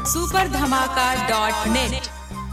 superdhamaka.net।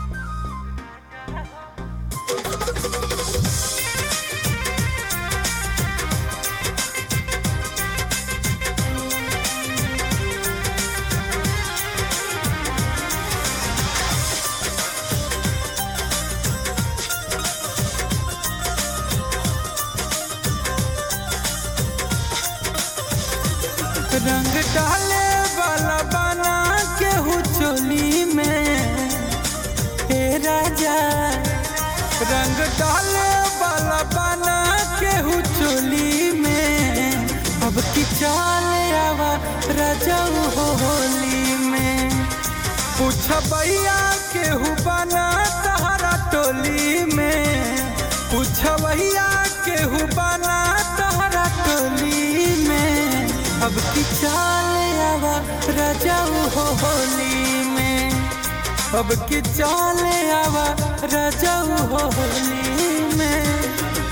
रंग डाले वाला बना के चोली में हे राजा, रंग डाले वाला बना के चोली में अब की चाल आवा राजा हो होली में। पूछ भैया केहू बना तहरा टोली में, पूछ भैया केहू बना तहरा टोली में अब की चाल आवा राजा हो होली में, अब की चाल आवा राजा हो होली में।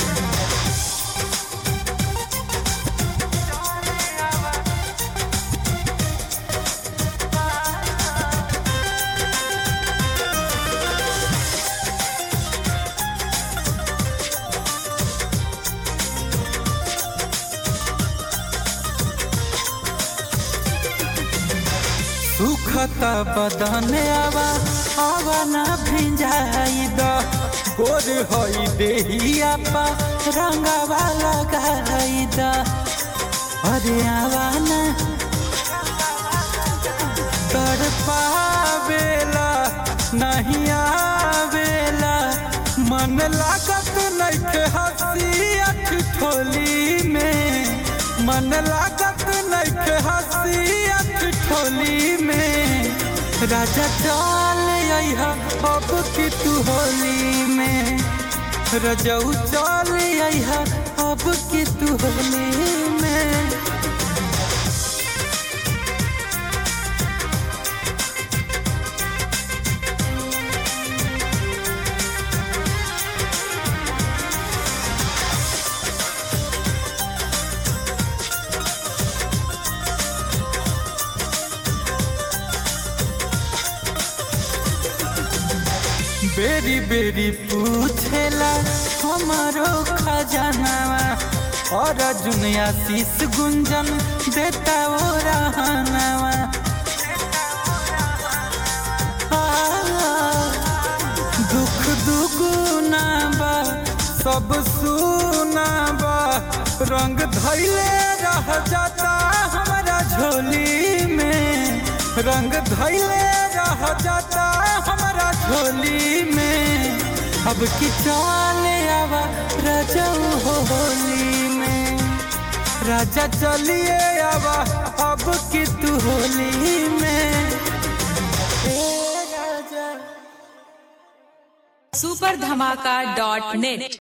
सुखता बदन आवा आवा ना भिंजाई द, गोर होई देहिया पा रंगावा लगाई द। अरे आवा ना तड़पावेला नहीं आवेला, मन लागत नइखे हंसी अख ठोली में, मन लागत नइखे हंसी अख ठोली में। राजा चल अइहा अब की तू होली में, रजऊ चल अइहा अब की तू होली में। बेरी बेरी पूछेला हमारो खजानावा, और जुनिया शीश गुंजन देता वो रहनावा। दुख दुगुना बा सब सुना बा, रंग धैले रह जाता हमारा झोली में, रंग धैले रह जाता हमारा झोली में। अब की चाल आवा राजा हो होली में, राजा चलिए आवा अब की तू होली में। superdhamaka.net।